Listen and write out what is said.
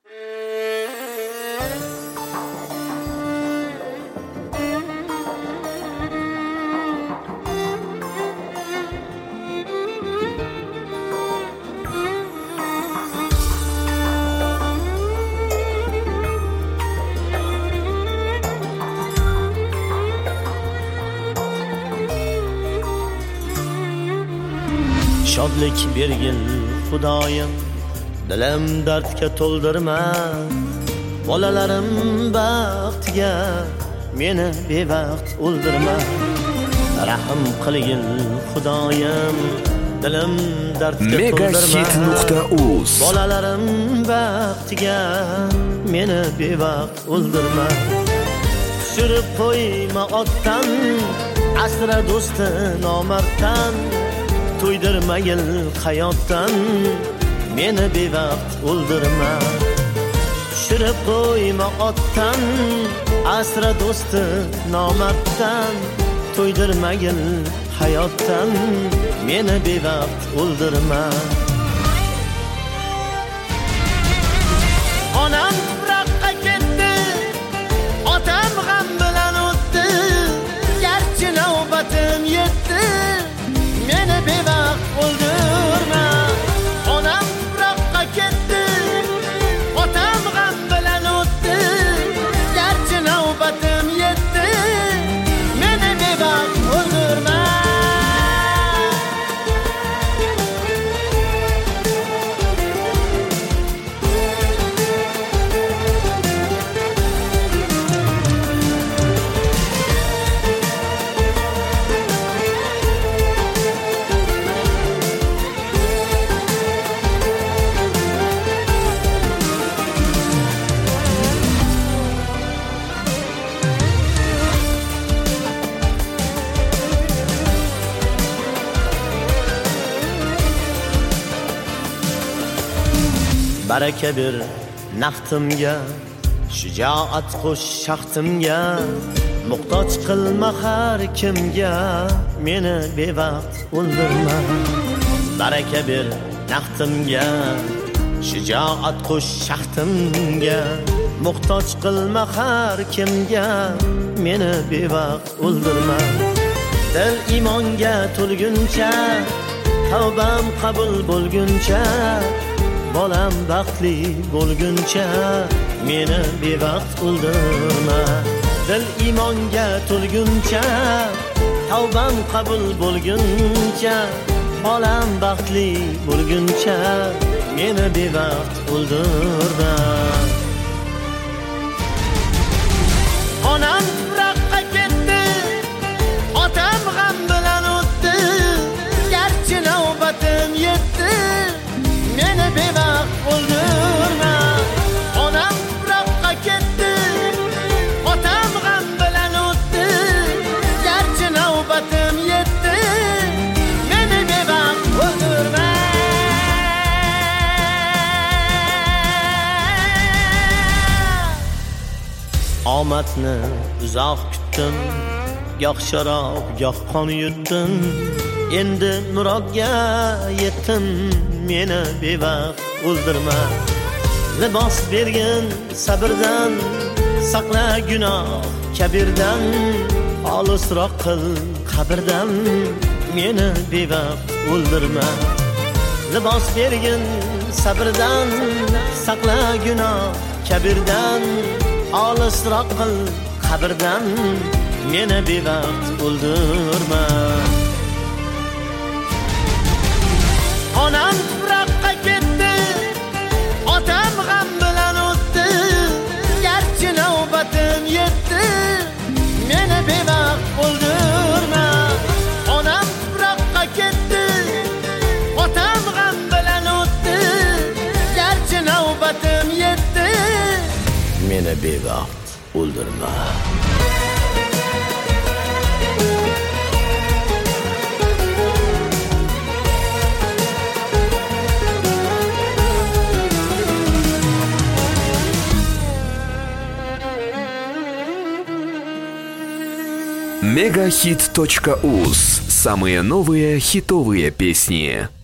Shodlik bergin Xudoyim, dilim dardga to'ldirma. Bolalarim baxtiga meni bevaqt o'ldirma. Rahim qilgin Xudoyim, dilim dardga to'ldirma. Megahit.uz Bolalarim baxtiga meni bevaqt o'ldirma. Tushirib qo'yma otdan, asra do'sti nomarddan. To'ydirmagil hayotdan, meni bevaqt o'ldirma. Tushirib qo'yma otdan, asra do'sti nomarddan. To'ydirmagil hayotdan, meni bevaqt o'ldirma. Onam tuproqqa ketdi, otam g'am bilan o'tdi. Garchi navbatim yetdi, meni bevaqt o'ldirma. Onam tuproqqa ketdi, otam g'am bilan o'tdi. Garchi navbatim yetdi, meni bevaqt o'ldirma. Baraka bir naftimga, shijoat qo'sh shaxtimga. Muhtoj qilma har kimga, meni bevaqt o'ldirma. Baraka bir naftimga, shijoat qo'sh shaxtimga. Muhtoj qilma har kimga, meni bevaqt o'ldirma. Dil imonga to'lguncha, tavbam qabul bo'lguncha. Bolam baxtli bo'lguncha, meni bevaqt o'ldirma. Dil imonga to'lguncha, tavbam qabul bo'lguncha. Bolam baxtli bo'lguncha, meni bevaqt o'ldirma. Onam tuproqqa ketdi, otam g'am bilan o'tdi. Garchi navbatim yetdi, meni bevaqt o'ldirma. Onam tuproqqa ketdi, otam g'am bilan o'tdi. Garchi navbatim yetdi, meni bevaqt o'ldirma. Omadni uzoq kutdim, goh sharob, goh qon yutdim. Endi murodga yetdim, meni bevaqt o'ldirma. Libos bergin sabrdan, saqla gunoh kabirdan. Olisroq qil qabrdan, meni bevaqt o'ldirma. Libos bergin sabrdan, saqla gunoh kabirdan. Olisroq qil qabrdan, meni bevaqt o'ldirma. Onam tuproqqa ketdi, otam g'am bilan o'tdi. Garchi navbatim yetdi, meni bevaqt o'ldirma. Onam tuproqqa ketdi, otam g'am bilan o'tdi. Garchi navbatim yetdi, meni bevaqt o'ldirma. Megahit.uz. Самые новые хитовые песни.